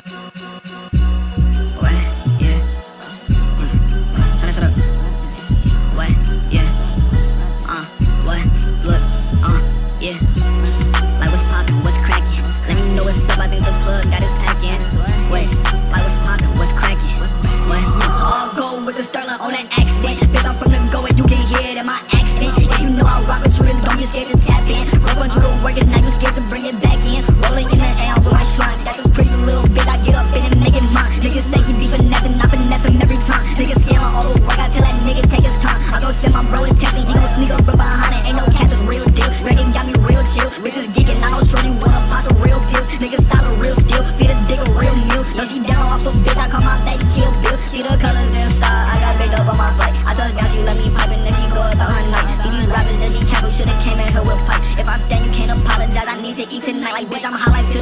What? Yeah. Turn that shit up. What? Yeah. What? Look. Yeah. Like what's poppin'? What's crackin'? Let me know what's up. I think the plug got his pack in. Wait. Like what's poppin'? What's crackin'? What? All gold with the sterling on that accent. Bitch, I'm from the go and you can hear it in my accent. If you know I rock with you, then don't be scared to tap in. Go for you to work and now you scared to bring it back in. Rolling in the air with my shrine. Got this pretty little bitch. I get up in it, make it mine. Niggas say he be finessing, I finesse him every time. Niggas scaling all the work. I tell that nigga take his time. I gon' send my bro a text and he gon' sneak up from behind it. Ain't no cap, it's real deal. Ready got me real chill. Bitches geeking, I don't shorty wanna pop some real pills. Niggas solid, real steel. Feed a dick a real meal. No, she down off a bitch. I call my baby Kill Bill. See the colors inside. I got baked up on my flight. I touch down, she let me pipe and then she go about her night. See these rappers just be careful, shoulda came in here with pipe. If I stand, you can't apologize. I need to eat tonight. Like bitch, I'm high life to